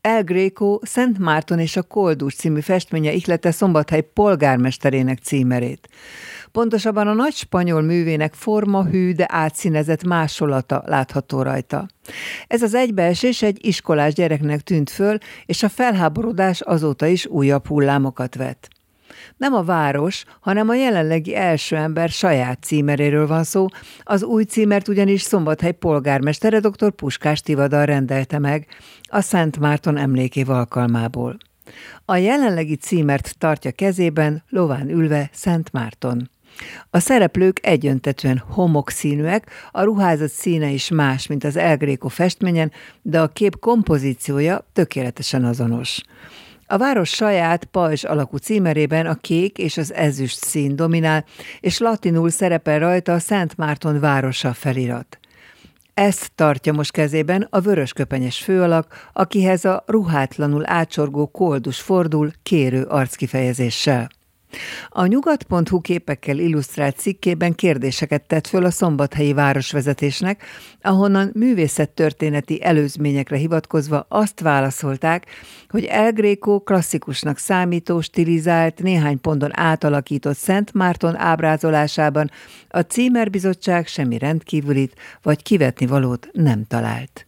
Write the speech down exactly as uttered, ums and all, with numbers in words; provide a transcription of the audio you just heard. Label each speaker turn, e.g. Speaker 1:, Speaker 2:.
Speaker 1: El Greco Szent Márton és a Koldus című festménye ihlette Szombathely polgármesterének címerét. Pontosabban a nagy spanyol művének formahű, de átszínezett másolata látható rajta. Ez az egybeesés egy iskolás gyereknek tűnt föl, és a felháborodás azóta is újabb hullámokat vett. Nem a város, hanem a jelenlegi első ember saját címeréről van szó, az új címert ugyanis Szombathely polgármestere dr. Puskás Tivadar rendelte meg a Szent Márton emlékév alkalmából. A jelenlegi címert tartja kezében, lován ülve Szent Márton. A szereplők egyöntetűen homokszínűek, a ruházat színe is más, mint az El Greco festményen, de a kép kompozíciója tökéletesen azonos. A város saját pajzs alakú címerében a kék és az ezüst szín dominál, és latinul szerepel rajta a Szent Márton városa felirat. Ezt tartja most kezében a vörösköpenyes főalak, akihez a ruhátlanul átsorgó Koldus fordul kérő arckifejezéssel. A nyugat pont hu képekkel illusztrált cikkében kérdéseket tett föl a szombathelyi városvezetésnek, ahonnan művészettörténeti előzményekre hivatkozva azt válaszolták, hogy El Greco klasszikusnak számító, stilizált, néhány ponton átalakított Szent Márton ábrázolásában a címerbizottság semmi rendkívülit vagy kivetnivalót nem talált.